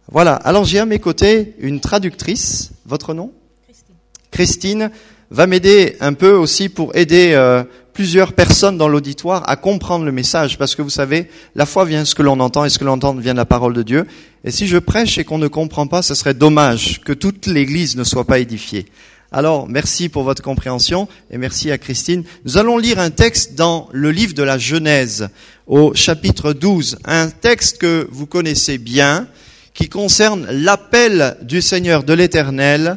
Voilà, alors j'ai à mes côtés une traductrice. Votre nom ? Christine va m'aider un peu aussi pour aider plusieurs personnes dans l'auditoire à comprendre le message. Parce que vous savez, la foi vient de ce que l'on entend et ce que l'on entend vient de la parole de Dieu. Et si je prêche et qu'on ne comprend pas, ce serait dommage que toute l'Église ne soit pas édifiée. Alors, merci pour votre compréhension et merci à Christine. Nous allons lire un texte dans le livre de la Genèse, au chapitre 12. Un texte que vous connaissez bien, qui concerne l'appel du Seigneur de l'Éternel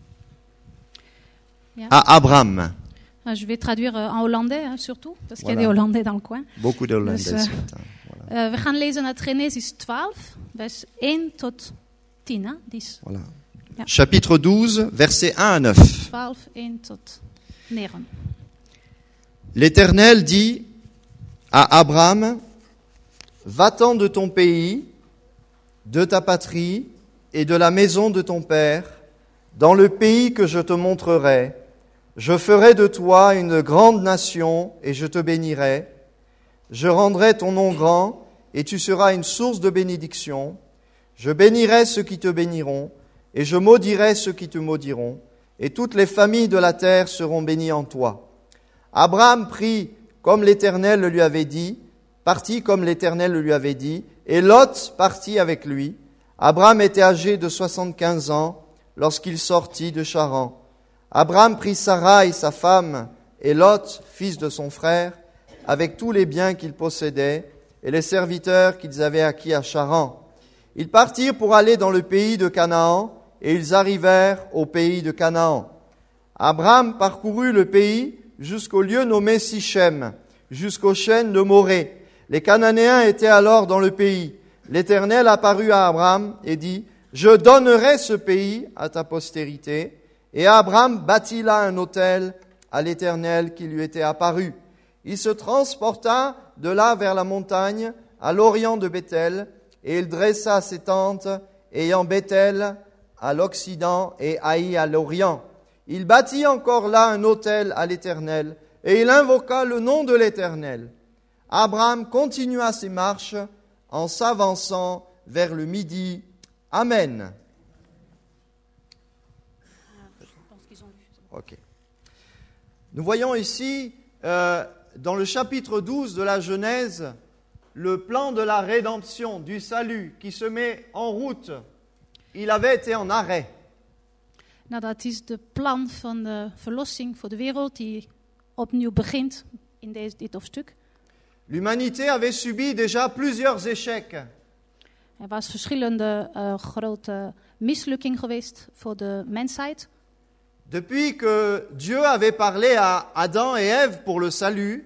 à Abraham. Je vais traduire en hollandais, surtout, parce qu'il y a des Hollandais dans le coin. Beaucoup de Hollandais ce matin. Voilà. We gaan lezen uit Genesis 12, vers 1 tot 10. Voilà. Ja. Chapitre 12, versets 1 à 9. 12, 1 tot 9. L'Éternel dit à Abraham, va-t'en de ton pays, de ta patrie et de la maison de ton père, dans le pays que je te montrerai. Je ferai de toi une grande nation et je te bénirai. Je rendrai ton nom grand et tu seras une source de bénédiction. Je bénirai ceux qui te béniront et je maudirai ceux qui te maudiront. Et toutes les familles de la terre seront bénies en toi. Abraham prit comme l'Éternel le lui avait dit, partit comme l'Éternel le lui avait dit, et Lot partit avec lui. Abraham était âgé de 75 ans lorsqu'il sortit de Charan. Abraham prit Sarai, sa femme, et Lot, fils de son frère, avec tous les biens qu'ils possédaient et les serviteurs qu'ils avaient acquis à Charan. Ils partirent pour aller dans le pays de Canaan, et ils arrivèrent au pays de Canaan. Abraham parcourut le pays jusqu'au lieu nommé Sichem, jusqu'aux chênes de Morée. Les Cananéens étaient alors dans le pays. L'Éternel apparut à Abraham et dit, « Je donnerai ce pays à ta postérité. » Et Abraham bâtit là un autel à l'Éternel qui lui était apparu. Il se transporta de là vers la montagne, à l'orient de Béthel, et il dressa ses tentes, ayant Béthel à l'occident et Haï à l'orient. Il bâtit encore là un autel à l'Éternel, et il invoqua le nom de l'Éternel. Abraham continua ses marches en s'avançant vers le midi. Amen. Okay. Nous voyons ici, dans le chapitre 12 de la Genèse, le plan de la rédemption, du salut, qui se met en route. Il avait été en arrêt. Nou, dat is de plan van de verlossing voor de wereld die opnieuw begint in dit hoofdstuk. L'humanité avait subi déjà plusieurs échecs. Er was verschillende grote mislukking geweest voor de mensheid. Depuis que Dieu avait parlé à Adam et Ève pour le salut,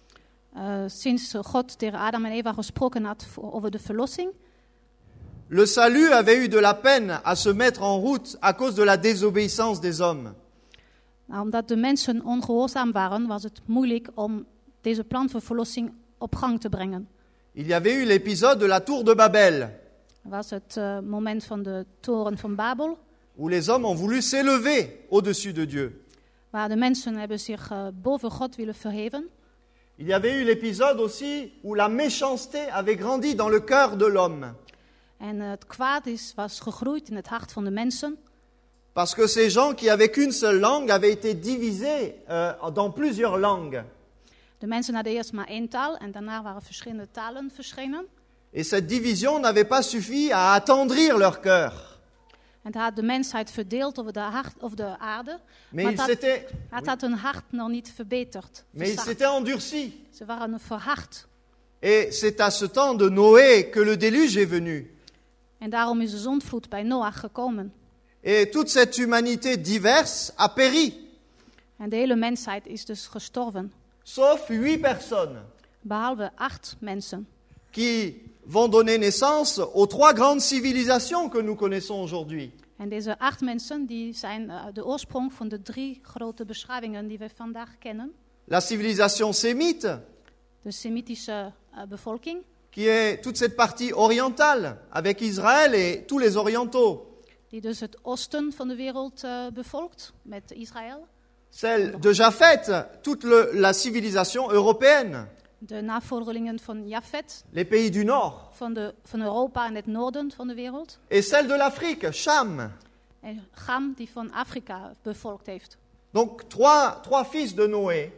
Sinds God tegen Adam en Eva gesproken had over de verlossing, le salut avait eu de la peine à se mettre en route à cause de la désobéissance des hommes. Nou, omdat de mensen ongehoorzaam waren, was het moeilijk om deze plan voor verlossing op gang te brengen. Il y avait eu l'épisode de la tour de Babel, Er was het moment van de toren van Babel, où les hommes ont voulu s'élever au-dessus de Dieu. waar de mensen hebben zich boven God willen verheven. Il y avait eu l'épisode aussi où la méchanceté avait grandi dans le cœur de l'homme. En het kwaad was gegroeid in het hart van de mensen. Parce que ces gens qui avaient qu'une seule langue avaient été divisés dans plusieurs langues. De mensen hadden eerst maar één taal en daarna waren verschillende talen verschenen. Et cette division n'avait pas suffi à attendrir leur cœur. En het had de mensheid verdeeld over de aarde. Mais het had hun hart nog niet verbeterd. Mais ils s'étaient endurcis. Ze waren verhard. Et c'est à ce temps de Noé que le déluge est venu. En daarom is de zondvloed bij Noach gekomen. Et toute cette humanité diverse a péri. En de hele mensheid is dus gestorven. Sauf 8 personnes. Behalve 8 mensen. Qui vont donner naissance aux 3 grandes civilisations que nous connaissons aujourd'hui. En deze 8 mensen die zijn de oorsprong van de 3 grote beschavingen die we vandaag kennen. La civilisation sémite. De Semitische bevolking. Qui est toute cette partie orientale, avec Israël et tous les orientaux. Die dus het oosten van de wereld bevolkt, met Israël. Celle de Japhet, toute la civilisation européenne. de navolgelingen van Jafet, les pays du Nord. van Europa en het noorden van de wereld. Et celle de l'Afrique, Cham. En Cham, die van Afrika bevolkt heeft. Donc trois fils de Noé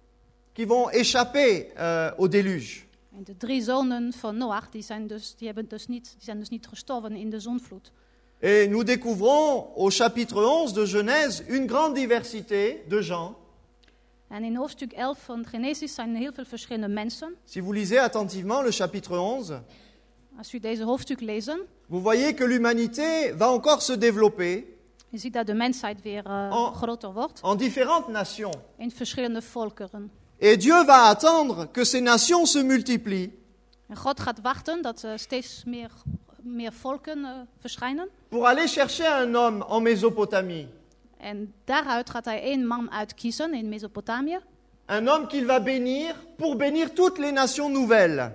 qui vont échapper au déluge. En de 3 zonen van Noach, die zijn dus niet gestorven in de zondvloed. Et nous découvrons au chapitre 11 de Genèse une grande diversité de gens. En in hoofdstuk 11 van Genesis zijn heel veel verschillende mensen. Si vous lisez attentivement le chapitre 11, Als u deze hoofdstuk leest, vous voyez que l'humanité va encore se développer je ziet dat de mensheid weer groter wordt en différentes nations. in verschillende volkeren. Et Dieu va attendre que ces nations se multiplient En God gaat wachten dat er steeds meer volken verschijnen. pour aller chercher un homme en Mésopotamie. En daaruit gaat hij 1 man uitkiezen in Mesopotamië. Un homme qu'il va bénir pour bénir toutes les nations nouvelles.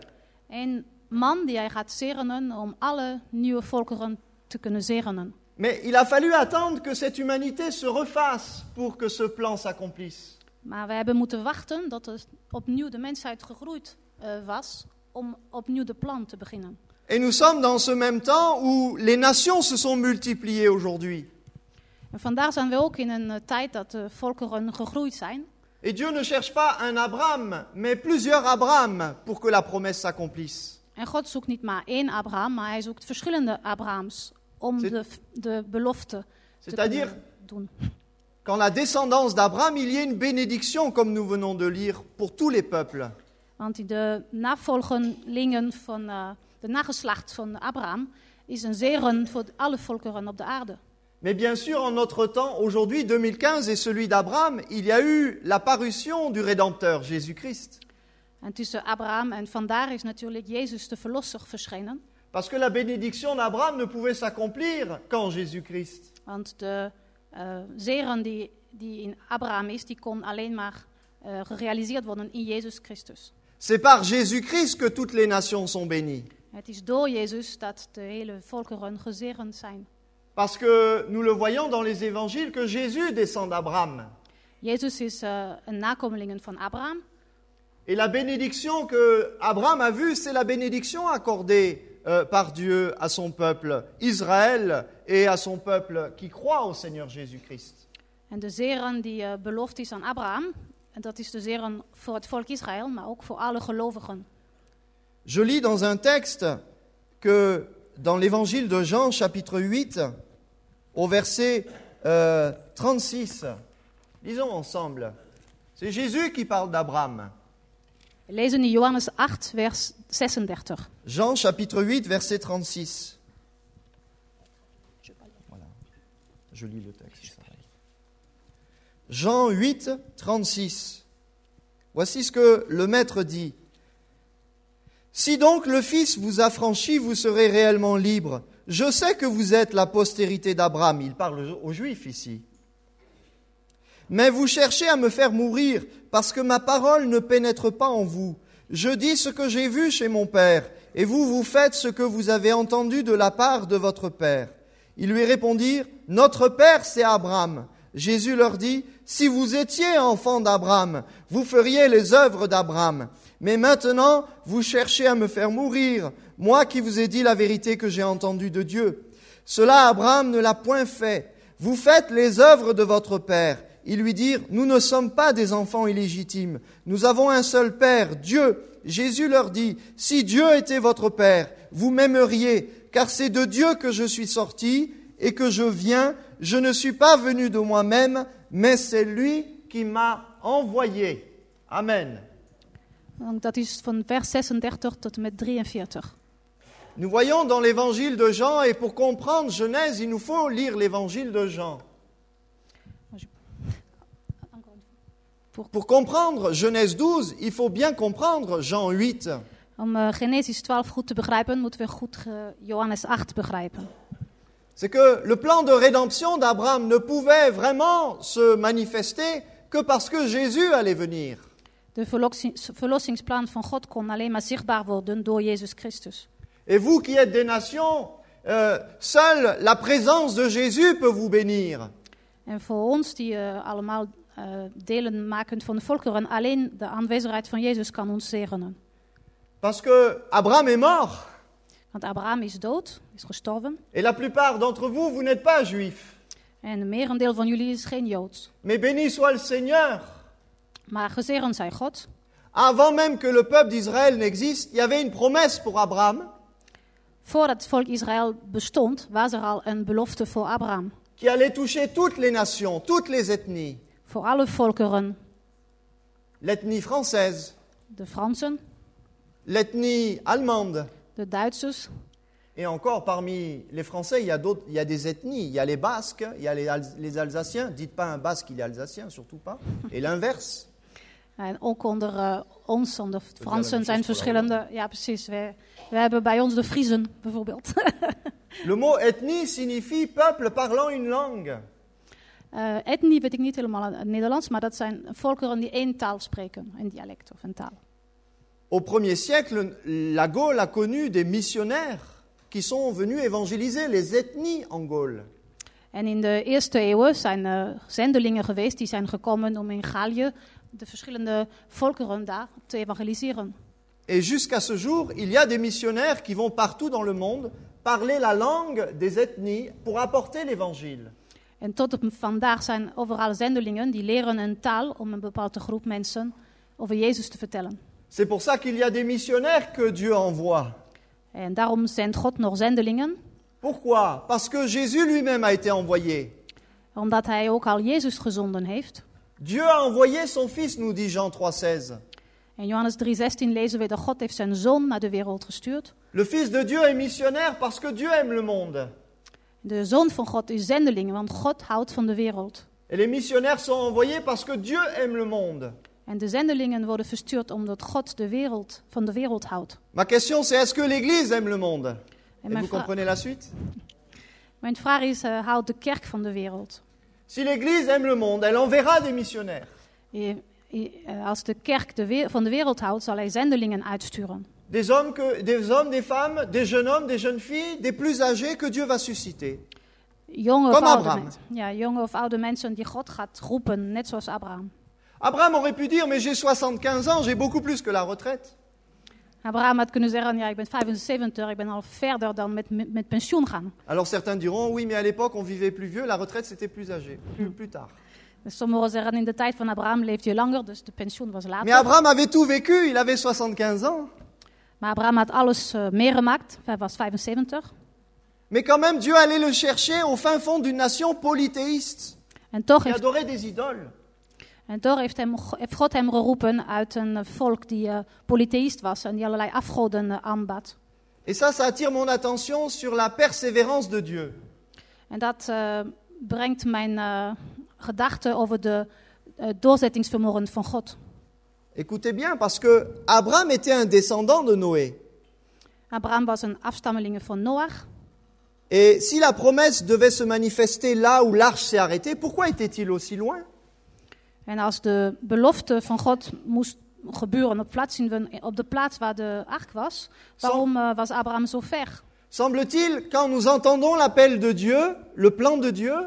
1 man die hij gaat zegenen om alle nieuwe volkeren te kunnen zegenen. Mais il a fallu attendre que cette humanité se refasse pour que ce plan s'accomplisse. Maar we hebben moeten wachten dat er opnieuw de mensheid gegroeid was om opnieuw de plan te beginnen. Et nous sommes dans ce même temps où les nations se sont multipliées aujourd'hui. En vandaar zijn we ook in een tijd dat de volkeren gegroeid zijn. Et Dieu ne cherche pas un Abraham, mais plusieurs Abraham pour que la promesse s'accomplisse. En God zoekt niet maar 1 Abraham, maar hij zoekt verschillende Abrahams om de belofte te kunnen doen. Qu'en la descendance d'Abraham, il y ait une bénédiction, comme nous venons de lire, pour tous les peuples. Want de navolgelingen van de nageslacht van Abraham is een zegen voor alle volkeren op de aarde. Mais bien sûr, en notre temps, aujourd'hui, 2015, et celui d'Abraham, il y a eu l'apparition du Rédempteur, Jésus-Christ. En tussen Abraham en vandaar is natuurlijk Jezus de Verlosser verschenen. Parce que la bénédiction d'Abraham ne pouvait s'accomplir qu'en Jésus-Christ. Want de zegen die in Abraham is, die kon alleen maar gerealiseerd worden in Jezus Christus. C'est par Jésus-Christ que toutes les nations sont bénies. Het is door Jezus dat de hele volkeren gezegend zijn. Parce que nous le voyons dans les évangiles que Jésus descend d'Abraham. Jezus is een nakomeling van Abraham. Et la bénédiction que Abraham a vue, c'est la bénédiction accordée par Dieu à son peuple Israël et à son peuple qui croit au Seigneur Jésus-Christ. En de zegen die beloofd is aan Abraham, en dat is de zegen voor het volk Israël, maar ook voor alle gelovigen. Je lis dans un texte que dans l'évangile de Jean, chapitre 8, au verset 36, lisons ensemble. C'est Jésus qui parle d'Abraham. We lezen in Johannes 8, vers 36. Jean, chapitre 8, verset 36. Voilà. Je lis le texte. Jean 8, 36. Voici ce que le Maître dit. Si donc le Fils vous affranchit, vous serez réellement libre. Je sais que vous êtes la postérité d'Abraham. Il parle aux Juifs ici. Mais vous cherchez à me faire mourir parce que ma parole ne pénètre pas en vous. Je dis ce que j'ai vu chez mon Père, et vous faites ce que vous avez entendu de la part de votre Père. Ils lui répondirent, notre Père, c'est Abraham. Jésus leur dit, si vous étiez enfants d'Abraham, vous feriez les œuvres d'Abraham. Mais maintenant, vous cherchez à me faire mourir, moi qui vous ai dit la vérité que j'ai entendue de Dieu. Cela, Abraham ne l'a point fait. Vous faites les œuvres de votre Père. Ils lui dirent, nous ne sommes pas des enfants illégitimes. Nous avons un seul Père, Dieu. Jésus leur dit, si Dieu était votre Père, vous m'aimeriez, car c'est de Dieu que je suis sorti et que je viens. Je ne suis pas venu de moi-même, mais c'est lui qui m'a envoyé. Amen. Dat is van vers 36 tot en met 43. Nous voyons dans l'évangile de Jean, et pour comprendre Genèse, il nous faut lire l'évangile de Jean. Pour comprendre Genèse 12, il faut bien comprendre Jean 8. Om Genesis 12 goed te begrijpen, moeten we goed Johannes 8 begrijpen. C'est que le plan de rédemption d'Abraham ne pouvait vraiment se manifester que parce que Jésus allait venir. De verlossingsplan van God kon alleen maar zichtbaar worden door Jezus Christus. Et vous qui êtes des nations, seule la présence de Jésus peut vous bénir. En voor ons die allemaal delen maken van de volkeren. Alleen de aanwezigheid van Jezus kan ons zegenen. Parce que Abraham est mort. Want Abraham is dood, is gestorven. Et la plupart d'entre vous, vous n'êtes pas juifs. En een merendeel van jullie is geen Joods. Mais béni soit le Seigneur. Maar gezegend zij God. Avant même que le peuple d'Israël n'existe, il y avait une promesse pour Abraham. Voordat het volk Israël bestond, was er al een belofte voor Abraham. Qui allait toucher toutes les nations, toutes les ethnies. Voor alle volkeren. L'ethnie française, De Fransen, l'ethnie allemande. de Duitsers. Et encore, parmi les Français, il y a des ethnies. Il y a les Basques, il y a les Alsaciens. Dites pas un Basque, il est Alsacien, surtout pas. Et l'inverse. En ook onder ons, onder Fransen, zijn verschillende... Ja, precies. We hebben bij ons de Friezen, bijvoorbeeld. Le mot ethnie signifie peuple parlant une langue. Ethnie weet ik niet helemaal in het Nederlands, maar dat zijn volkeren die één taal spreken. Een dialect of een taal. Au 1er siècle, la Gaule a connu des missionnaires qui sont venus évangéliser les ethnies en Gaule. En in de eerste eeuwen zijn zendelingen geweest die zijn gekomen om in Gallië de verschillende volkeren daar te evangeliseren. Et jusqu'à ce jour, il y a des missionnaires qui vont partout dans le monde parler la langue des ethnies pour apporter l'évangile. En tot op vandaag zijn overal zendelingen die leren een taal om een bepaalde groep mensen over Jezus te vertellen. C'est pour ça qu'il y a des missionnaires que Dieu envoie. En daarom zendt God nog zendelingen. Pourquoi? Parce que Jésus lui-même a été envoyé. Omdat hij ook al Jezus gezonden heeft. Dieu a envoyé son fils, nous dit Jean 3,16. In Johannes 3,16 lezen we dat God heeft zijn zoon naar de wereld gestuurd. Le fils de Dieu est missionnaire parce que Dieu aime le monde. De zoon van God is zendeling, want God houdt van de wereld. Et les missionnaires sont envoyés parce que Dieu aime le monde. En de zendelingen worden verstuurd omdat God van de wereld houdt. Ma question c'est, est-ce que l'Église aime le monde? Et mijn vous comprenez la suite? Mijn vraag is, houdt de kerk van de wereld? Si l'Église aime le monde, elle enverra des missionnaires. Als de kerk van de wereld houdt, zal hij zendelingen uitsturen. Des hommes, des femmes, des jeunes filles, des plus âgés que Dieu va susciter. Jonge of oude mensen die God gaat roepen, net zoals Abraham. Abraham aurait pu dire, mais j'ai 75 ans, j'ai beaucoup plus que la retraite. Abraham had kunnen zeggen, ja, ik ben 75, ik ben al verder dan met pensioen gaan. Alors certains diront, oui, mais à l'époque on vivait plus vieux, la retraite c'était plus âgé, plus tard. Dus sommigen zeggen, in de tijd van Abraham leefde je langer, dus de pensioen was later. Mais Abraham avait tout vécu, il avait 75 ans. Maar Abraham had alles meegemaakt, hij was 75. Mais quand même, Dieu allait le chercher au fin fond d'une nation polythéiste, qui adorait des idoles. En toch heeft God hem geroepen uit een volk die polytheïst was en die allerlei afgoden aanbad. Et ça attire mon attention sur la persévérance de Dieu. En dat brengt mijn gedachten over de doorzettingsvermogen van God. Écoutez bien, parce que Abraham était un descendant de Noé. Abraham was een afstammeling van Noach. Et si la promesse devait se manifester là où l'arche s'est arrêtée, pourquoi était-il aussi loin? En als de belofte van God moest gebeuren op de plaats waar de ark was, waarom was Abraham zo ver? Semble-t-il, quand nous entendons l'appel de Dieu, le plan de Dieu,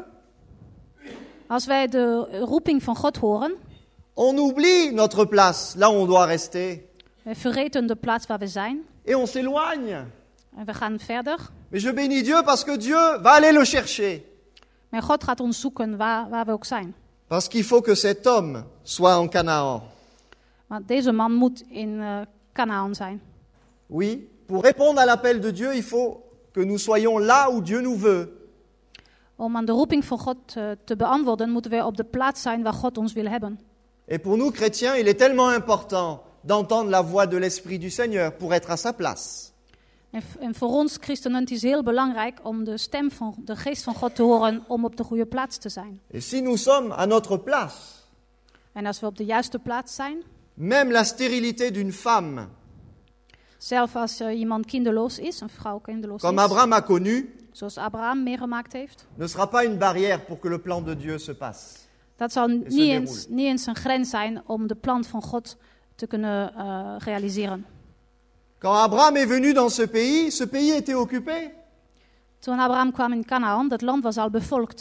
als wij de roeping van God horen, on oublie notre place, là où on doit rester. We vergeten de plaats waar we zijn. Et on s'éloigne. En we gaan verder. Mais je bénis Dieu parce que Dieu va aller le chercher. Maar God gaat ons zoeken waar we ook zijn. Parce qu'il faut que cet homme soit en Canaan. Want deze man moet in Canaan zijn. Oui, pour répondre à l'appel de Dieu, il faut que nous soyons là où Dieu nous veut. Om aan de roeping van God te beantwoorden, moeten we op de plaats zijn waar God ons wil hebben. Et pour nous chrétiens, il est tellement important d'entendre la voix de l'Esprit du Seigneur pour être à sa place. En voor ons christenen is het heel belangrijk om de stem van de geest van God te horen om op de goede plaats te zijn. Et si nous sommes à notre place, en als we op de juiste plaats zijn, même la stérilité d'une femme, zelfs als iemand kinderloos is, een vrouw kinderloos comme Abraham a connu, zoals Abraham meegemaakt heeft, ne sera pas une barrière pour que le plan de Dieu se passe. Dat zal niet eens een grens zijn om de plan van God te kunnen realiseren. Quand Abraham est venu dans ce pays était occupé. Toen Abraham kwam in Canaan, dat land was al bevolkt.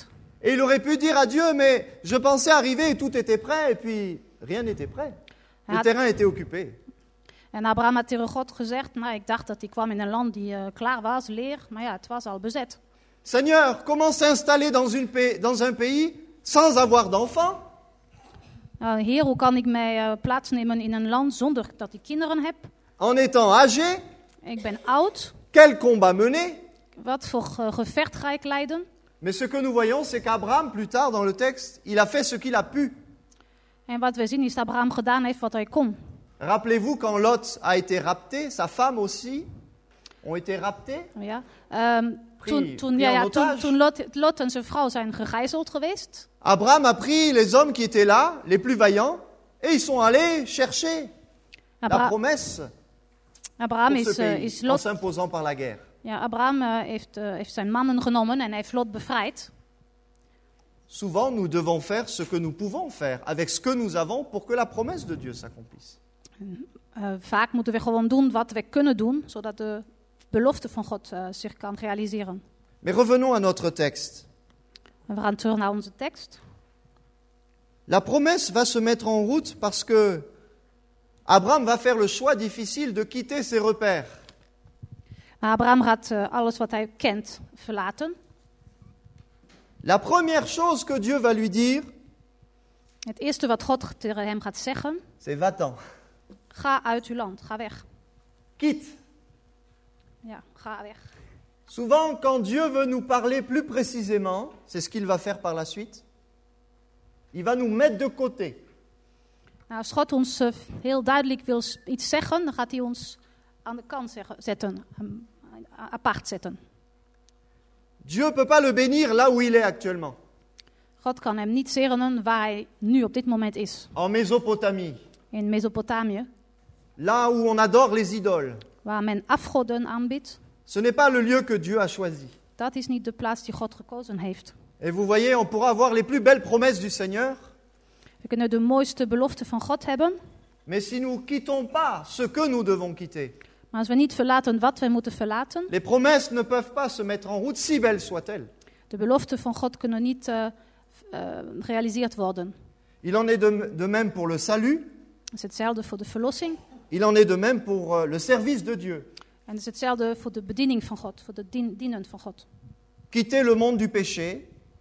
Et il aurait pu dire à Dieu, mais je pensais arriver et tout était prêt, et puis rien n'était prêt. Le terrain était occupé. En Abraham had tegen God gezegd, nou, ik dacht dat hij kwam in een land die klaar was, leer, maar ja, het was al bezet. Seigneur, comment s'installer dans un pays sans avoir d'enfants? Heer, hoe kan ik mij plaatsnemen in een land zonder dat ik kinderen heb? En étant âgé, Ik ben oud. quel combat mener? Wat voor gevecht ga ik leiden? Mais ce que nous voyons, c'est qu'Abraham, plus tard dans le texte, il a fait ce qu'il a pu. En wat we zien is dat Abraham gedaan heeft wat hij kon. Rappelez-vous quand Lot a été rapté, sa femme aussi ont été raptées. Ja. Pris Toen en otage. Lot en zijn vrouw zijn gegijzeld geweest. Abraham a pris les hommes qui étaient là, les plus vaillants, et ils sont allés chercher la promesse Abraham pour ce pays, is en Lot. s'imposant par la guerre. Ja, Abraham heeft zijn mannen genomen en hij heeft Lot bevrijd. Souvent, nous devons faire ce que nous pouvons faire avec ce que nous avons pour que la promesse de Dieu s'accomplisse. Vaak moeten we gewoon doen wat we kunnen doen, zodat de belofte van God zich kan realiseren. Mais revenons à notre texte. En we gaan terug naar onze tekst. La promesse va se mettre en route parce que Abraham va faire le choix difficile de quitter ses repères. Maar Abraham gaat alles wat hij kent verlaten. La première chose que Dieu va lui dire, Het eerste wat God tegen hem gaat zeggen, c'est va-t'en, ga uit uw land, ga weg. quitte. Ja, ga weg. Souvent, quand Dieu veut nous parler plus précisément, c'est ce qu'il va faire par la suite. Il va nous mettre de côté. Nou, als God ons heel duidelijk wil iets zeggen, dan gaat hij ons aan de kant zetten, apart zetten. Dieu ne peut pas le bénir là où il est actuellement, God kan hem niet zegenen waar hij nu op dit moment is. en Mésopotamie, In Mesopotamië, là où on adore les idoles. waar men afgoden aanbiedt. Ce n'est pas le lieu que Dieu a choisi. Dat is niet de plaats die God gekozen heeft. Et vous voyez, on pourra avoir les plus belles promesses du Seigneur, We kunnen de mooiste beloften van God hebben, mais si nous ne quittons pas ce que nous devons quitter, maar als we niet verlaten wat we moeten verlaten, les promesses ne peuvent pas se mettre en route, si belles soient-elles. de beloften van God kunnen niet gerealiseerd worden. Il en est de même pour le salut, Het is hetzelfde voor de verlossing il en est de même pour le service de Dieu. en het is hetzelfde voor de bediening van God, voor de dienen van God. Quitter le monde du péché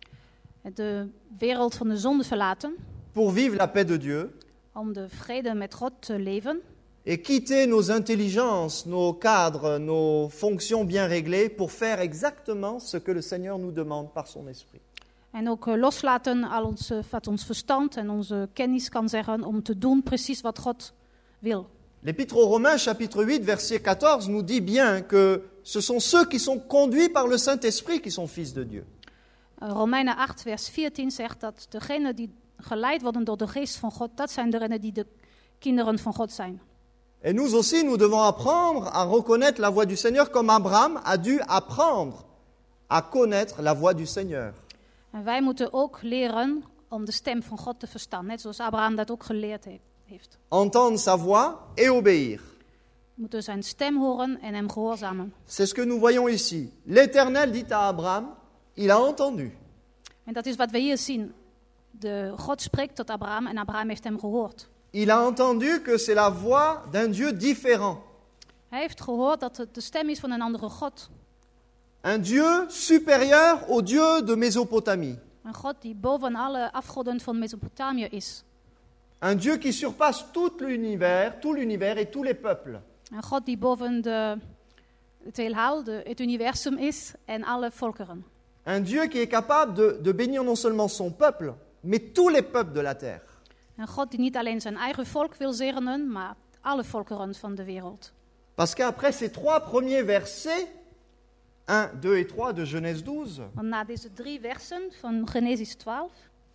De wereld van de zonde verlaten, pour vivre la paix de Dieu, om de vrede met God te leven. et quitter nos intelligences, nos cadres, nos fonctions bien réglées pour faire exactement ce que le Seigneur nous demande par son esprit. En ook loslaten al wat ons verstand en onze kennis kan zeggen om te doen precies wat God wil. L'Épître aux Romains, chapitre 8, verset 14, nous dit bien que ce sont ceux qui sont conduits par le Saint-Esprit qui sont fils de Dieu. Romeinen 8, vers 14 zegt dat degenen die geleid worden door de geest van God, dat zijn degenen die de kinderen van God zijn. Et nous aussi, nous devons apprendre à reconnaître la voix du Seigneur comme Abraham a dû apprendre à connaître la voix du Seigneur. En wij moeten ook leren om de stem van God te verstaan, net zoals Abraham dat ook geleerd heeft. Entendre sa voix et obéir. We moeten zijn stem horen en hem gehoorzamen. C'est ce que nous voyons ici. L'Éternel dit à Abraham, il a entendu. En dat is wat we hier zien. God spreekt tot Abraham en Abraham heeft hem gehoord. Il a entendu que c'est la voix d'un Dieu différent. Hij heeft gehoord dat het de stem is van een andere God. Un Dieu supérieur au Dieu de Mésopotamie. Een God die boven alle afgoden van Mesopotamië is. Un Dieu qui surpasse tout l'univers et tous les peuples. Een God die boven het heelal, het universum is en alle volkeren. Un Dieu qui est capable de bénir non seulement son peuple, mais tous les peuples de la terre. Een God die niet alleen zijn eigen volk wil zegenen, maar alle volkeren van de wereld. Parce qu'après ces 3 premiers versets, 1, 2 et 3 de Genèse 12, Want na deze 3 versen van Genesis 12,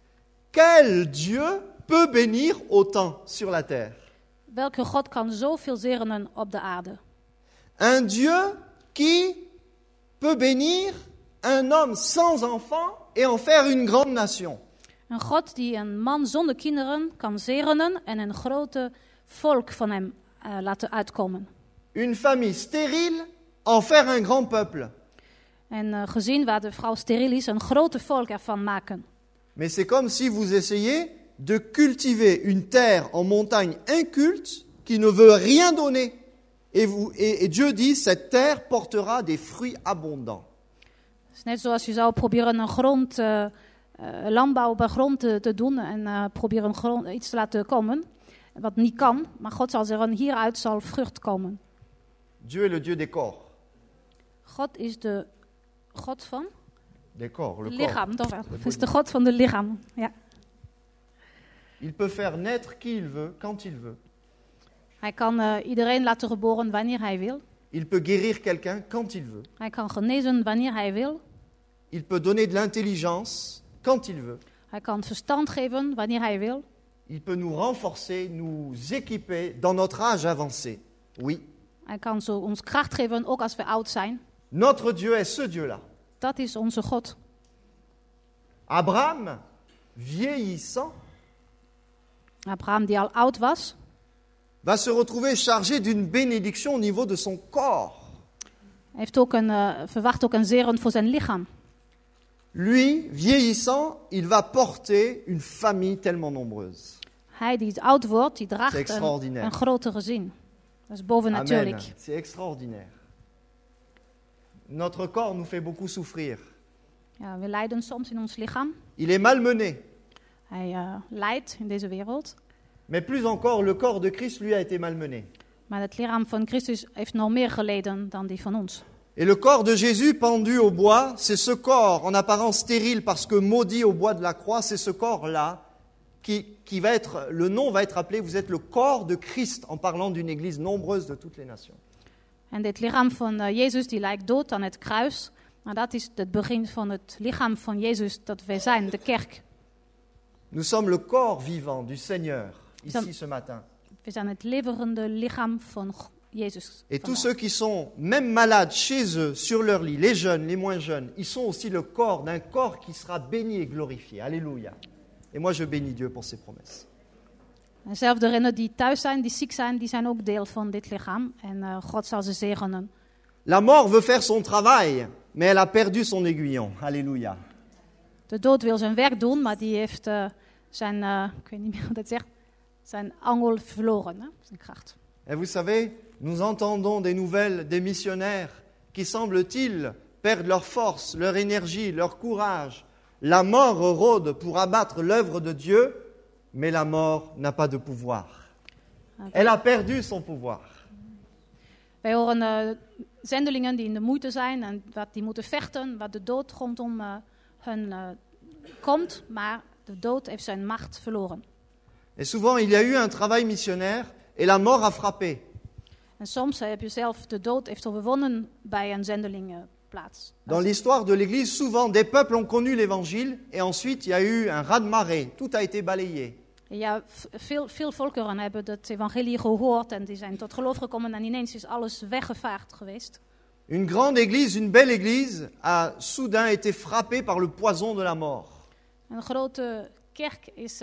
quel Dieu peut bénir autant sur la terre? welke God kan zoveel zegenen op de aarde? Un Dieu qui peut bénir un homme sans enfant et en faire une grande nation. Een God die een man zonder kinderen kan zegenen en een grote volk van hem laten uitkomen. Une famille stérile, en faire un grand peuple. En gezien waar de vrouw steriel is, een grote volk ervan maken. Mais c'est comme si vous essayez de cultiver une terre en montagne inculte qui ne veut rien donner. Et Dieu dit, cette terre portera des fruits abondants. Het is net zoals je zou proberen landbouw op een grond te doen en proberen iets te laten komen, wat niet kan. Maar God zal zeggen, hieruit zal vrucht komen. Dieu est le Dieu des corps. God is de God van Des corps, le lichaam, corps. toch wel? Het is de God van de lichaam, ja. Il peut faire naître qui il veut, quand il veut. Hij kan iedereen laten geboren wanneer hij wil. Il peut guérir quelqu'un quand il veut. Hij kan genezen wanneer hij wil. Il peut donner de l'intelligence quand il veut. Hij kan verstand geven wanneer hij wil. Il peut nous renforcer, nous équiper dans notre âge avancé. Oui. Hij kan zo ons kracht geven, ook als we oud zijn. Notre Dieu est ce Dieu-là. Dat is onze God. Abraham, vieillissant, Abraham, die al oud was, va se retrouver chargé d'une bénédiction au niveau de son corps. heeft ook verwacht ook een zegen voor zijn lichaam. Lui, vieillissant, il va porter une famille tellement nombreuse. Hij die oud wordt, die C'est draagt extraordinaire. een grote gezin. Dat is Amen. bovennatuurlijk. C'est extraordinaire. Notre corps nous fait beaucoup souffrir. Ja, we lijden soms in ons lichaam. Il est malmené. Hij lijdt in deze wereld. Mais plus encore, le corps de Christ, lui, a été malmené. Maar het lichaam van Christus heeft nog meer geleden dan die van ons. Et le corps de Jésus pendu au bois, c'est ce corps en apparence stérile parce que maudit au bois de la croix, c'est ce corps-là qui va être, le nom va être appelé, vous êtes le corps de Christ en parlant d'une église nombreuse de toutes les nations. En dit lichaam van Jezus die lijkt dood aan het kruis. Maar dat is het begin van het lichaam van Jezus dat wij zijn, de kerk. Nous sommes le corps vivant du Seigneur, ici ce matin. We zijn het levende lichaam van Jezus. Et tous ceux qui sont même malades chez eux, sur leur lit, les jeunes, les moins jeunes, ils sont aussi le corps d'un corps qui sera béni et glorifié. Alléluia. Et moi je bénis Dieu pour ses promesses. En zelfs degenen die thuis zijn, die ziek zijn, die zijn ook deel van dit lichaam. En God zal ze zegenen. La mort veut faire son travail, mais elle a perdu son aiguillon. Alléluia. De dood wil zijn werk doen, maar die heeft zijn, ik weet niet meer hoe dat zegt, zijn angel verloren, hè? Zijn kracht. Et vous savez, nous entendons des nouvelles des missionnaires qui, semble-t-il, perdent leur force, leur énergie, leur courage. La mort rôde pour abattre l'œuvre de Dieu, mais la mort n'a pas de pouvoir. Elle a perdu son pouvoir. Wij horen zendelingen die in de moeite zijn en die moeten vechten, waar de dood rondom hun komt, maar de dood heeft zijn macht verloren. Et souvent, il y a eu un travail missionnaire et la mort a frappé. En soms heb je zelf de dood heeft overwonnen bij een zendelingplaats. Dans l'histoire de l'Église, souvent, des peuples ont connu l'Évangile et ensuite, il y a eu un raz-de-marée. Tout a été balayé. Ja, veel volkeren hebben het evangelie gehoord en die zijn tot geloof gekomen en ineens is alles weggevaagd geweest. Une grande église, une belle église, a soudain été frappée par le poison de la mort. Een grote kerk is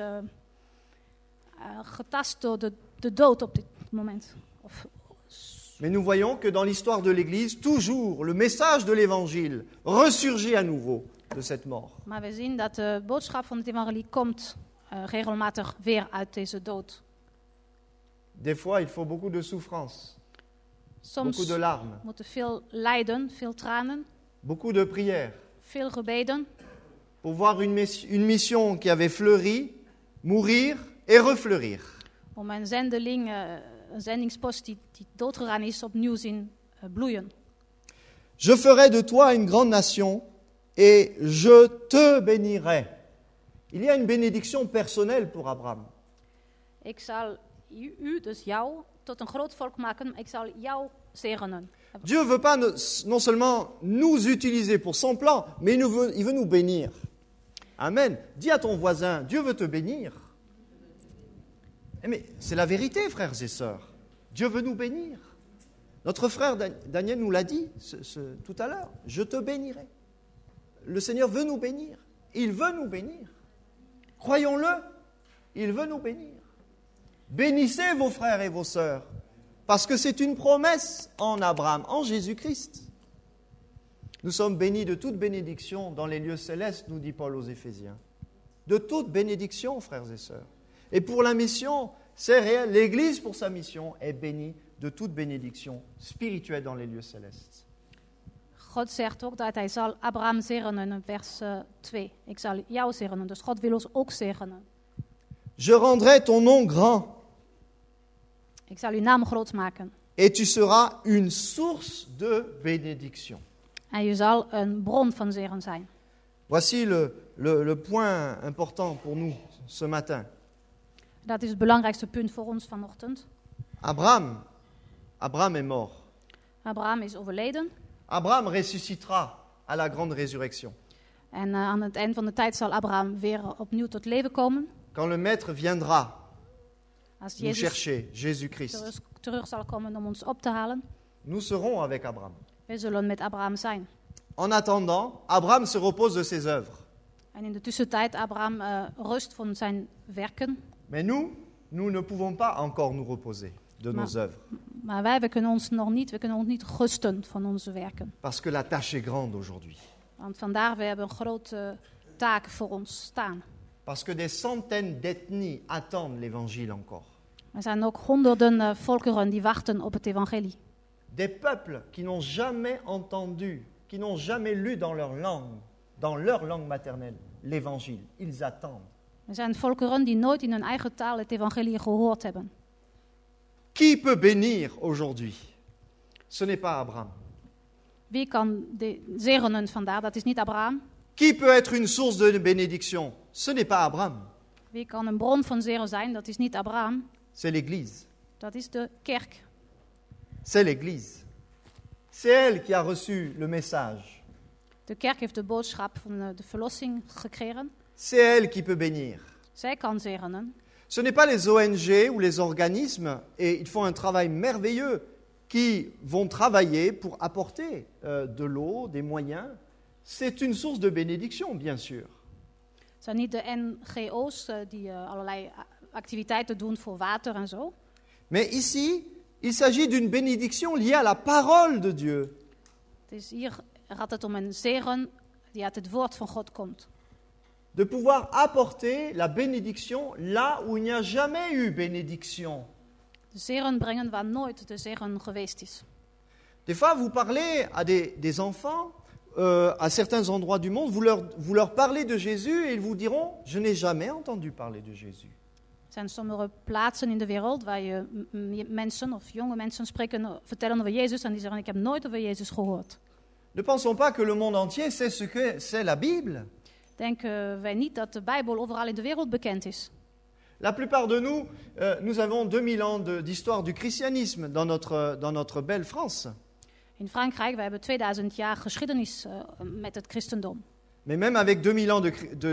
getast door de dood op dit moment. Mais nous voyons que dans l'histoire de l'Église, toujours le message de l'Évangile ressurgit à nouveau de cette mort. Maar we zien dat de boodschap van het evangelie komt regelmatig weer uit deze dood. Des fois, il faut beaucoup de souffrance, beaucoup Soms de larmes, moeten veel lijden, veel tranen, beaucoup de prières, veel gebeden. pour voir une mission qui avait fleuri, mourir et refleurir. Om een zendeling, een zendingspost die doodgegaan is, opnieuw zien bloeien. Je ferai de toi une grande nation et je te bénirai. Il y a une bénédiction personnelle pour Abraham. Ik zal u, dus jou, tot een groot volk maken. Ik zal jou zegenen. Dieu ne veut pas non seulement nous utiliser pour son plan, mais il veut nous bénir. Amen. Dis à ton voisin, Dieu veut te bénir. Mais c'est la vérité, frères et sœurs. Dieu veut nous bénir. Notre frère Daniel nous l'a dit tout à l'heure. Je te bénirai. Le Seigneur veut nous bénir. Il veut nous bénir. Croyons-le, il veut nous bénir. Bénissez vos frères et vos sœurs, parce que c'est une promesse en Abraham, en Jésus-Christ. Nous sommes bénis de toute bénédiction dans les lieux célestes, nous dit Paul aux Éphésiens. De toute bénédiction, frères et sœurs. Et pour la mission, c'est réel. L'Église, pour sa mission, est bénie de toute bénédiction spirituelle dans les lieux célestes. God zegt ook dat hij zal Abraham zegenen in vers 2. Ik zal jou zegenen, dus God wil ons ook zegenen. Je rendrai ton nom grand Ik zal uw naam groot maken. et tu seras une source de bénédiction. En je zal een bron van zegen zijn. Voici le point important pour nous ce matin. Dat is het belangrijkste punt voor ons vanochtend. Abraham est mort. Abraham is overleden. Abraham ressuscitera à la grande résurrection. En aan het eind van de tijd zal Abraham weer opnieuw tot leven komen. Quand le Maître viendra Als nous Jezus chercher, Jésus-Christ, terug zal komen om ons op te halen. nous serons avec Abraham. We zullen met Abraham zijn. En attendant, Abraham se repose de ses œuvres. En in de tussentijd Abraham rust van zijn werken. Mais nous ne pouvons pas encore nous reposer de nos œuvres. Maar we kunnen ons niet rusten van onze werken. Parce que la tâche est grande aujourd'hui. Want vandaar we hebben een grote taak voor ons staan. Parce que des centaines d'ethnies attendent l'évangile encore. Er zijn ook honderden volkeren die wachten op het evangelie. Des peuples qui n'ont jamais entendu, qui n'ont jamais lu dans leur langue maternelle, l'évangile. Ils attendent. Er zijn volkeren die nooit in hun eigen taal het evangelie gehoord hebben. Qui peut bénir aujourd'hui? Ce n'est pas Abraham. Wie kan zegenen vandaar? Dat is niet Abraham. Qui peut être une source de bénédiction? Ce n'est pas Abraham. Wie kan een bron van zegen zijn? Dat is niet Abraham. C'est l'Église. Dat is de kerk. C'est l'Église. C'est elle qui a reçu le message. De kerk heeft de boodschap van de verlossing gekregen. C'est elle qui peut bénir. Zij kan zegenen. Ce n'est pas les ONG ou les organismes, et ils font un travail merveilleux, qui vont travailler pour apporter de l'eau, des moyens. C'est une source de bénédiction, bien sûr. Het zijn niet de NGO's die allerlei activiteiten doen voor water en zo. Mais ici, il s'agit d'une bénédiction liée à la parole de Dieu. Hier gaat het om een zegen die uit het woord van God komt. De pouvoir apporter la bénédiction là où il n'y a jamais eu bénédiction. De zegen brengen waar nooit de zegen geweest is. Des fois, vous parlez à des enfants, à certains endroits du monde, vous leur parlez de Jésus et ils vous diront « Je n'ai jamais entendu parler de Jésus ». Er zijn sommige plaatsen in de wereld waar je mensen of jonge mensen vertellen over Jezus en die zeggen ik heb nooit over Jezus gehoord. Ne pensons pas que le monde entier sait ce que c'est la Bible. Denken wij niet dat de Bijbel overal in de wereld bekend is. La plupart de nous, nous avons 2000 ans d'histoire du christianisme dans notre belle France. In Frankrijk, wij hebben 2000 jaar geschiedenis met het christendom. Mais même avec 2000 ans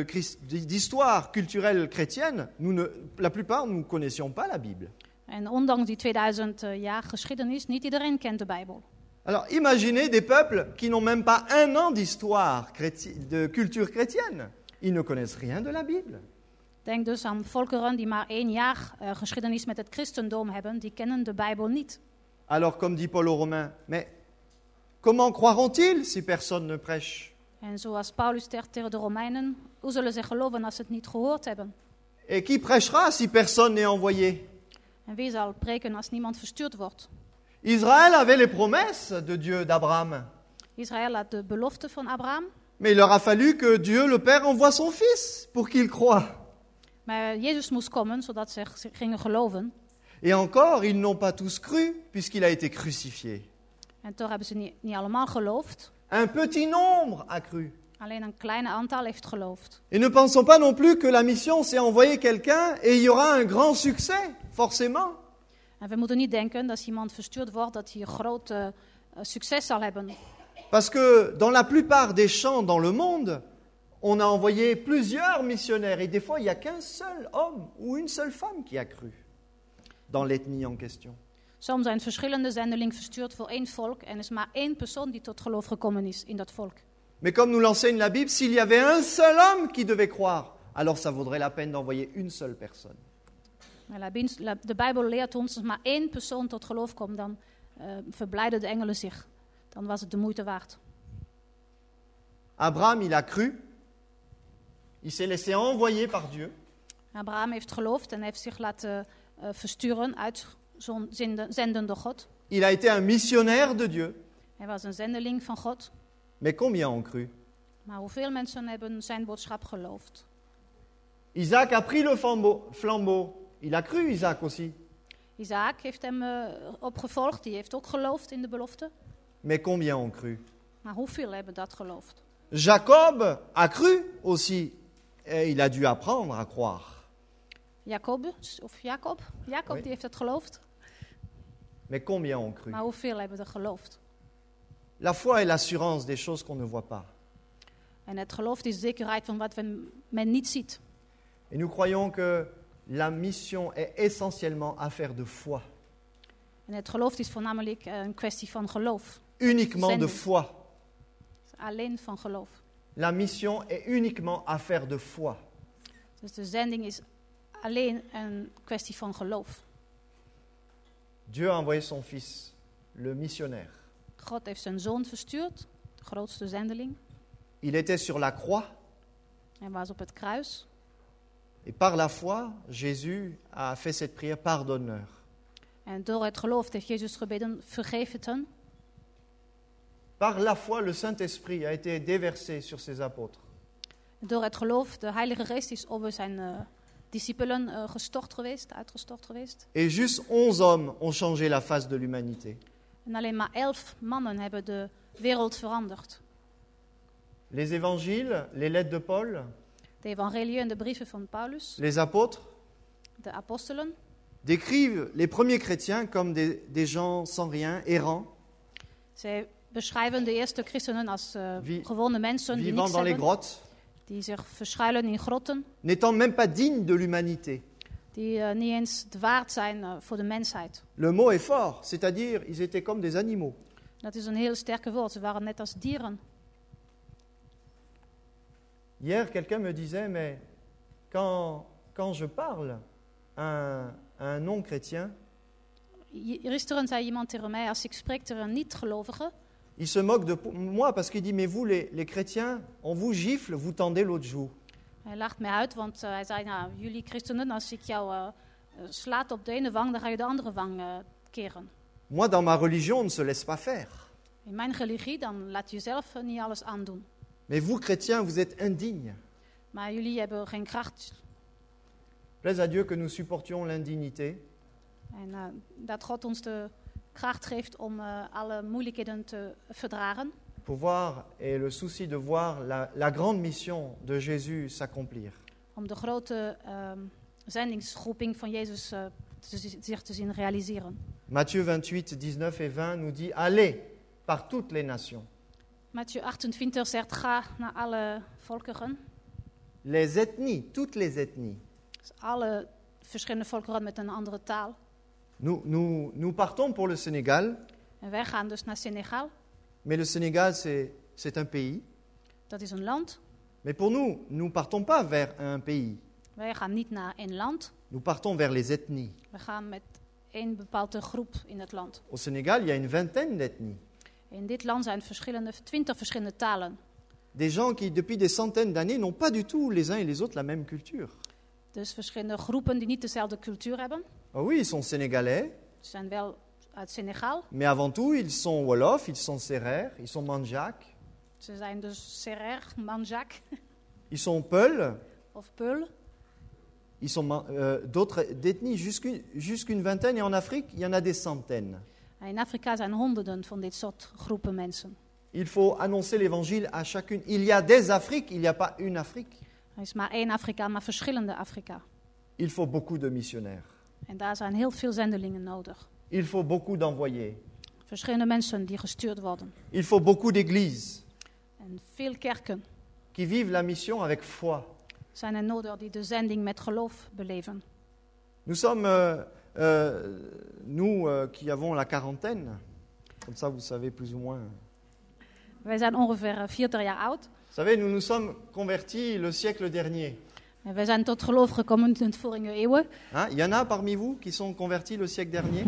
d'histoire culturelle chrétienne, la plupart, nous ne connaissions pas la Bible. En ondanks die 2000 jaar geschiedenis, niet iedereen kent de Bijbel. Alors imaginez des peuples qui n'ont même pas un an d'histoire de culture chrétienne. Ils ne connaissent rien de la Bible. Denk dus aan volkeren die maar 1 jaar geschiedenis met het christendom hebben, die kennen de Bijbel niet. Alors comme dit Paul aux Romains, mais comment croiront-ils si personne ne prêche? En zoals Paulus zegt tegen de Romeinen, hoe zullen ze geloven als ze het niet gehoord hebben? Et qui prêchera si personne n'est envoyé? En wie zal preken als niemand verstuurd wordt? Israël avait les promesses de Dieu, d'Abraham. Israël had de belofte van Abraham. Mais il leur a fallu que Dieu, le Père, envoie son Fils pour qu'il croie. Maar Jezus moest komen, zodat ze gingen geloven. Et encore, ils n'ont pas tous cru, puisqu'il a été crucifié. En toch hebben ze niet allemaal geloofd. Un petit nombre a cru. Alleen een klein aantal heeft geloofd. Et ne pensons pas non plus que la mission, c'est envoyer quelqu'un et il y aura un grand succès, forcément. En we moeten niet denken dat als iemand verstuurd wordt, dat hij een groot succes zal hebben. Parce que dans la plupart des champs dans le monde, on a envoyé plusieurs missionnaires. Et des fois, il n'y a qu'un seul homme ou une seule femme qui a cru dans l'ethnie en question. Soms zijn verschillende zendelingen verstuurd voor 1 volk en is maar 1 persoon die tot geloof gekomen is in dat volk. Mais comme nous l'enseigne la Bible, s'il y avait un seul homme qui devait croire, alors ça vaudrait la peine d'envoyer une seule personne. De Bijbel leert ons dat maar 1 persoon tot geloof komt, dan verblijden de engelen zich. Dan was het de moeite waard. Abraham, il a cru. Il s'est laissé envoyer par Dieu. Abraham heeft geloofd en heeft zich laten versturen, zenden door God. Il a été un missionnaire de Dieu. Hij was een zendeling van God. Mais combien ont cru? Maar hoeveel mensen hebben zijn boodschap geloofd? Isaac a pris le flambeau. Il a cru, Isaac aussi. Isaac heeft hem opgevolgd, die heeft ook geloofd in de belofte. Mais combien ont cru? Maar hoeveel hebben dat geloofd? Jacob a cru aussi. Et il a dû apprendre à croire. Jacob, Oui. die heeft het geloofd. Mais combien ont cru? Maar hoeveel hebben er geloofd? La foi est l'assurance des choses qu'on ne voit pas. En het geloof is de zekerheid van wat men niet ziet. Et nous croyons que la mission est essentiellement affaire de foi. En het geloof is voornamelijk een kwestie van geloof. Uniquement de foi. Alleen van geloof. La mission est uniquement affaire de foi. Dus de zending is alleen een kwestie van geloof. Dieu a envoyé son fils, le missionnaire. God heeft zijn zoon verstuurd, de grootste zendeling. Il était sur la croix. Hij was op het kruis. Et par la foi, Jésus a fait cette prière, pardonne-leur. En door het geloof heeft Jezus gebeden, vergeef het hen. Par la foi, le Saint-Esprit a été déversé sur ses apôtres. Door het geloof, de Heilige Geest is over zijn discipelen uitgestort geweest. Et juste 11 hommes ont changé la face de l'humanité. En alleen maar 11 mannen hebben de wereld veranderd. Les évangiles, les lettres de Paul, De evangelieën en de brieven van Paulus, les apôtres, de apostelen, décrivent les premiers chrétiens comme des gens sans rien, errants, zij beschrijven de eerste christenen als gewone mensen die vivant niks dans les hebben, grottes, die zich verschuilen in grotten, n'étant même pas dignes de l'humanité. die niet eens het waard zijn voor de mensheid. Le mot est fort, c'est-à-dire ils étaient comme des animaux. Dat is een heel sterke woord. Ze waren net als dieren. Hier, quelqu'un me disait, mais quand je parle à un non-chrétien, Gisteren zei iemand tegen mij, als ik spreek tegen een niet-gelovige, il se moque de moi parce qu'il dit, mais vous les chrétiens, on vous gifle, vous tendez l'autre joue. hij lacht mij uit, want hij zei, nou, jullie christenen, als ik jou slaat op de ene wang, dan ga je de andere wang keren. Moi, dans ma religion, on ne se laisse pas faire. In mijn religie, dan laat je zelf niet alles aandoen. Mais vous, chrétiens, vous êtes indignes. Maar jullie hebben geen kracht. Plaise à Dieu que nous supportions l'indignité. En dat God ons de kracht geeft om alle moeilijkheden te verdragen. Pour voir, et le souci de voir la grande mission de Jésus s'accomplir. Om de grote zendingsroeping van Jezus zich te zien realiseren. Matthieu 28, 19 et 20 nous dit, allez par toutes les nations. Matthieu 28 zegt, ga naar alle volkeren. Les ethnies, toutes les ethnies. Dus alle verschillende volkeren met een andere taal. Nous partons pour le Sénégal, En wij gaan dus naar Senegal. mais le Sénégal, c'est un pays. Dat is een land. Mais pour nous partons pas vers un pays. Wij gaan niet naar een land. Nous partons vers les ethnies. We gaan met één bepaalde groep in het land. Au Sénégal, il y a une vingtaine d'ethnies. In dit land zijn 20 verschillende talen. Des gens qui, depuis des centaines d'années, n'ont pas du tout les uns et les autres la même culture. Dus verschillende groepen die niet dezelfde cultuur hebben. Oh oui, ils sont sénégalais, Ze zijn wel uit Senegal. mais avant tout, ils sont Wolof, ils sont Sérère, ils sont Mandjak, Ze zijn dus Serer, Mandjak ils sont Peul, of Peul. ils sont d'autres ethnies, jusqu'une vingtaine, et en Afrique, il y en a des centaines. In Afrika zijn honderden van dit soort groepen mensen. Il faut annoncer l'évangile à chacune. Il y a des Afriques, il n'y a pas une Afrique. Er is maar één Afrika, maar verschillende Afrika. Il faut beaucoup de missionnaires. En daar zijn heel veel zendelingen nodig. Il faut beaucoup d'envoyés. Verschillende mensen die gestuurd worden. Il faut beaucoup d'églises En veel kerken qui vivent la mission avec foi. zijn er nodig die de zending met geloof beleven. Nous sommes, nous qui avons la quarantaine, comme ça vous savez plus ou moins. Wij zijn ongeveer 40 jaar oud. Vous savez, nous nous sommes convertis le siècle dernier. En wij zijn tot geloof gekomen in de vorige eeuwen. Hein? Il y en a parmi vous qui sont convertis le siècle dernier?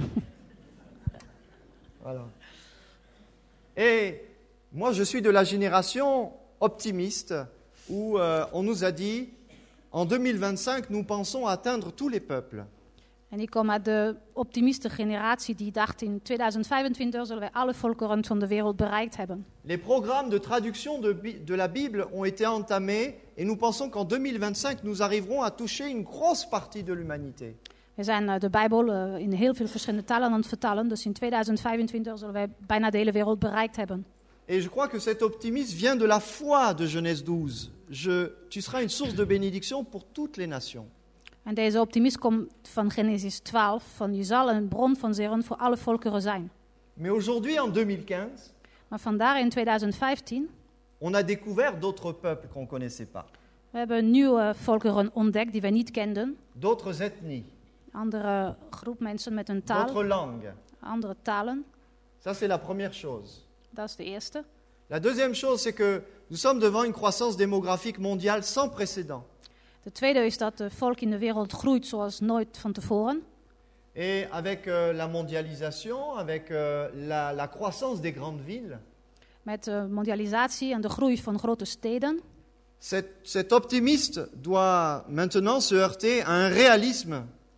Voilà. Et moi, je suis de la génération optimistes où on nous a dit, en 2025, nous pensons atteindre tous les peuples. En ik kom uit de optimiste generatie die dacht in 2025 zullen wij alle volkeren van de wereld bereikt hebben. Les programmes de traduction de la Bible ont été entamés et nous pensons qu'en 2025, nous arriverons à toucher une grosse partie de l'humanité. We zijn de Bijbel in heel veel verschillende talen aan het vertalen, dus in 2025 zullen wij bijna de hele wereld bereikt hebben. Et je crois que cet optimisme vient de la foi de Genèse 12. Tu seras une source de bénédiction pour toutes les nations. En deze optimisme komt van Genesis 12, van je zal een bron van zegen voor alle volkeren zijn. Mais aujourd'hui, en 2015, Maar vandaar in 2015, on a découvert d'autres peuples qu'on ne connaissait pas, we hebben nieuwe volkeren ontdekt die wij niet kenden. d'autres ethnies, Andere groep mensen met een taal, d'autres langues. andere talen. Ça, c'est la première chose. Dat is de eerste. La deuxième chose, c'est que nous sommes devant une croissance démographique mondiale sans précédent. De tweede is dat de volk in de wereld groeit zoals nooit van tevoren. Et avec la mondialisation, avec la croissance des grandes villes, Met de mondialisatie en de groei van grote steden. cet optimiste doit maintenant se heurter à un réalisme.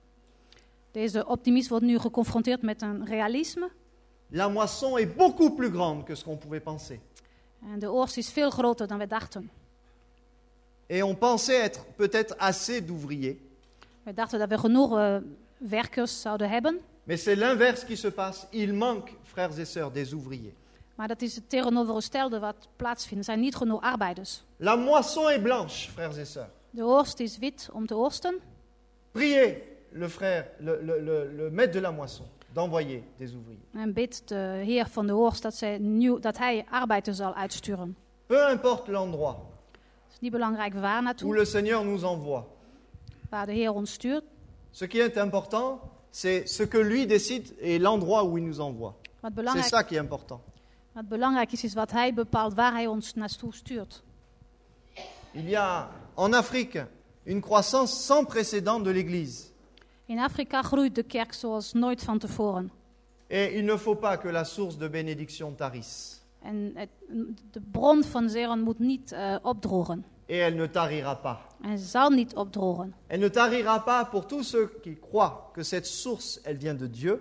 Deze optimist wordt nu geconfronteerd met een realisme. La moisson est beaucoup plus grande que ce qu'on pouvait penser. En de oogst is veel groter dan wij dachten. Et on pensait être peut-être assez d'ouvriers. Wij dachten dat we genoeg werkers zouden hebben. Mais c'est l'inverse qui se passe. Il manque, frères et sœurs, des ouvriers. Maar dat is het tegenovergestelde wat plaatsvindt. Er zijn niet genoeg arbeiders. La moisson est blanche, frères et sœurs. De oogst is wit om te oogsten. Priez le frère, le maître de la moisson, d'envoyer des ouvriers. En bidt de Heer van de oogst dat hij arbeiders zal uitsturen. Peu importe l'endroit Het is niet belangrijk waar où naartoe, le Seigneur nous envoie. waar de Heer ons stuurt. Ce qui est important, c'est ce que lui décide et l'endroit où il nous envoie. Wat C'est ça qui est important. belangrijk is wat hij bepaalt waar hij ons naartoe stuurt. Il y a en Afrique une croissance sans précédent de l'Église. In Afrika groeit de kerk zoals nooit van tevoren. Et il ne faut pas que la source de bénédiction tarisse. En de bron van zegen moet niet opdrogen. Et elle ne tarira pas. En ze zal niet opdrogen. Elle ne tarira pas pour tous ceux qui croient que cette source, elle vient de Dieu.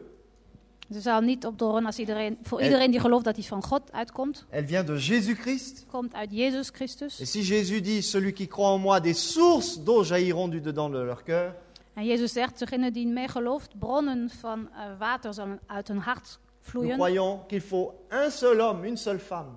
Ze zal niet opdrogen voor iedereen die gelooft dat hij van God uitkomt. Elle vient de Jésus-Christ. Komt uit Jezus Christus. Et si Jésus dit, celui qui croit en moi, des sources d'eau jailliront du dedans de leur cœur. En Jezus zegt, degene die in mij gelooft, bronnen van water zullen uit hun hart Nous vloeien. croyons qu'il faut un seul homme, une seule femme,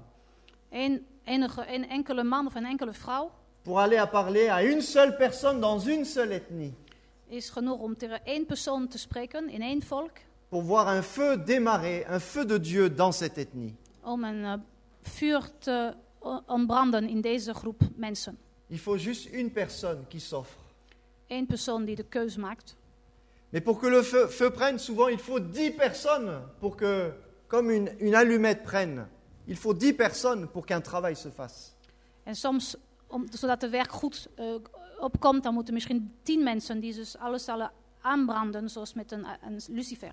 Een enkele man of een enkele vrouw pour aller à parler à une seule personne dans une seule ethnie. is genoeg om tegen één persoon te spreken in één volk. Pour voir un feu démarrer, un feu de Dieu dans cette ethnie. Om een vuur te ontbranden in deze groep mensen. Il faut juste une personne qui s'offre. Eén persoon die de keus maakt. Mais pour que le feu prenne, souvent il faut 10 personnes pour que, comme une allumette prenne, il faut 10 personnes pour qu'un travail se fasse. En soms, zodat de werk goed opkomt, dan moeten misschien 10 mensen die dus alles zullen aanbranden, zoals met een lucifer.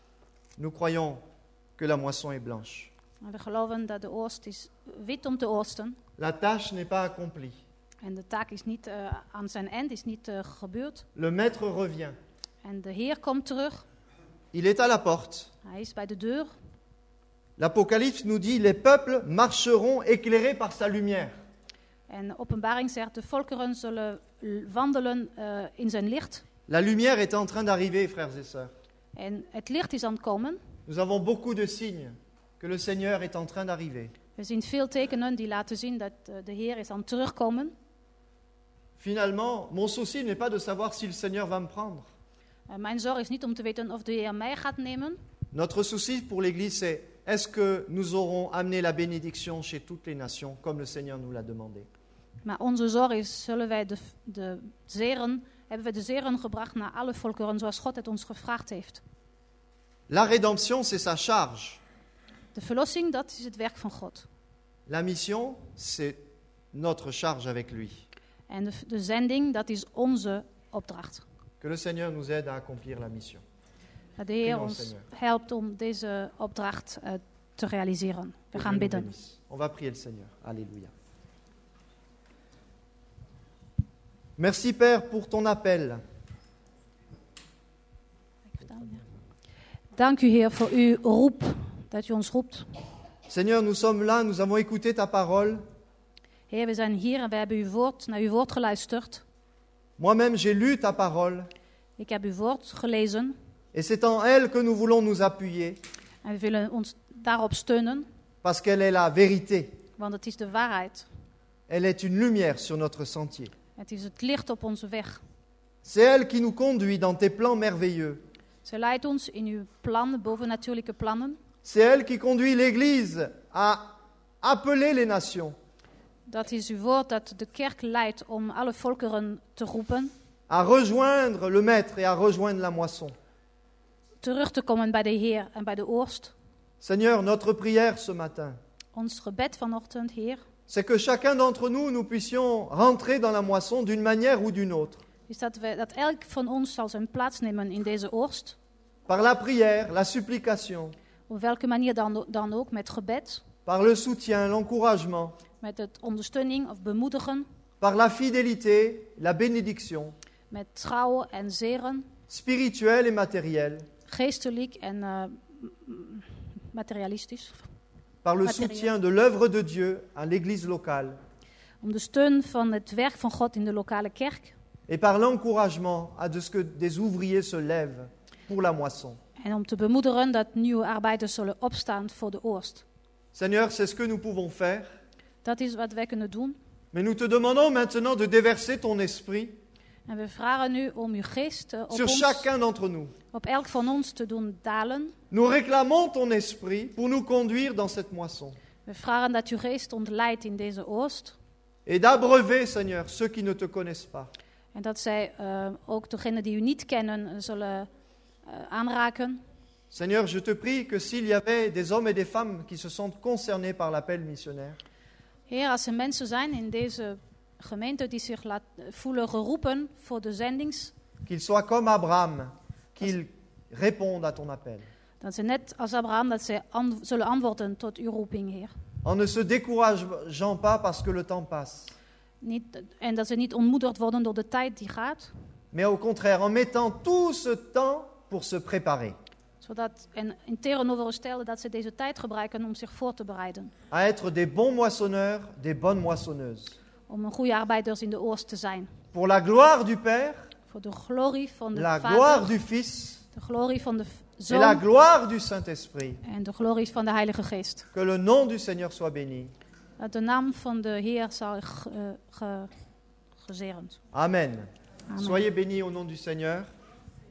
Nous croyons que la moisson est blanche. Maar we geloven dat de oogst is wit om te oogsten. La tâche n'est pas accomplie. En de taak is niet aan zijn eind, is niet gebeurd. Le maître revient. En de Heer komt terug. Il est à la porte. Hij is bij de deur. L'Apocalypse nous dit, les peuples marcheront éclairés par sa lumière. En Openbaring zegt, de volkeren zullen wandelen in zijn licht. La lumière est en train d'arriver, frères et sœurs. En het licht is aan het komen. Nous avons beaucoup de signes que le Seigneur est en train d'arriver. We zien veel tekenen die laten zien dat de Heer is aan het terugkomen. Finalement, mon souci n'est pas de savoir si le Seigneur va me prendre. Mijn zorg is niet om te weten of de Heer mij gaat nemen. Notre souci pour l'Église, c'est est-ce que nous aurons amené la bénédiction chez toutes les nations, comme le Seigneur nous l'a demandé. Maar onze zorg is, hebben we de zegen gebracht naar alle volkeren zoals God het ons gevraagd heeft. La rédemption, c'est sa charge. De verlossing, dat is het werk van God. La mission, c'est notre charge avec lui. En de zending, dat is onze opdracht. Que le Seigneur nous aide à accomplir la mission. Dat de Heer ons helpt om deze opdracht te realiseren. We gaan bidden. On va prier le Seigneur. Alléluia. Merci Père pour ton appel. Dank u Heer voor uw roep, dat u ons roept. Seigneur, nous sommes là, nous avons écouté ta parole. Heer, we zijn hier en we hebben naar uw woord geluisterd. Moi-même, j'ai lu ta parole. Ik heb uw woord gelezen. Et c'est en elle que nous voulons nous appuyer. En we willen ons daarop steunen. Parce qu'elle est la vérité. Want het is de waarheid. Elle est une lumière sur notre sentier. Het is het licht op onze weg. C'est elle qui nous conduit dans tes plans merveilleux. Ze leidt ons in uw plannen, bovennatuurlijke plannen. C'est elle qui conduit l'Église à appeler les nations. Dat is uw woord dat de kerk leidt om alle volkeren te roepen. À rejoindre le Maître et à rejoindre la moisson. Terug te komen bij de Heer en bij de oogst. Seigneur, notre prière ce matin, Ons gebed vanochtend, Heer, c'est que chacun d'entre nous, nous puissions rentrer dans la moisson d'une manière ou d'une autre. is dat elk van ons zal zijn plaats nemen in deze oogst. Par la prière, la supplication, Op welke manier dan ook, met gebed, par le soutien, l'encouragement, met het ondersteuning of bemoedigen, par la fidélité, la bénédiction, met trouw en zegen, spirituelle et matérielle, geestelijk en materialistisch. par le Matériel. soutien de l'œuvre de Dieu à l'Église locale, Om de steun van het werk van God in de lokale kerk. et par l'encouragement à ce que des ouvriers se lèvent pour la moisson. En om te bemoedigen dat nieuwe arbeiders zullen opstaan voor de oogst. Seigneur, c'est ce que nous pouvons faire, Dat is wat wij kunnen doen. mais nous te demandons maintenant de déverser ton esprit En we vragen u om uw geest sur chacun d'entre nous. op elk van ons te doen dalen. Nous réclamons ton esprit pour nous conduire dans cette moisson We vragen dat uw geest ons leidt in deze oogst. et d'abreuver, Seigneur, ceux qui ne te connaissent pas. En dat zij ook degenen die u niet kennen zullen aanraken. Seigneur, je te prie que s'il y avait des hommes et des femmes qui se sentent concernés par l'appel missionnaire, Heer, als er mensen zijn in deze gemeente die zich voelen geroepen voor de zendings, qu'ils soient comme Abraham, qu'ils répondent à ton appel. dat ze net als Abraham dat ze zullen antwoorden tot uw roeping, Heer. En ne se décourageant pas parce que le temps passe, En dat ze niet ontmoedigd worden door de tijd die gaat, mais au contraire, en mettant tout ce temps pour se préparer en in tegenovergestelde dat ze deze tijd gebruiken om zich voor te bereiden. à être des bons moissonneurs, des bonnes moissonneuses. Om een goede arbeiders in de oogst te zijn. Pour la gloire du Père, Voor de glorie van de la Vader, gloire du Fils de glorie van de et la Zoon gloire du Saint-Esprit. en de glorie van de Heilige Geest. Que le nom du Seigneur soit béni. Dat de naam van de Heer zal gezegend. Amen. Amen. Soyez bénis au nom du Seigneur.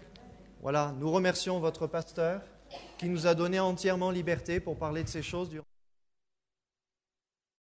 Voilà, nous remercions votre pasteur qui nous a donné entièrement liberté pour parler de ces choses.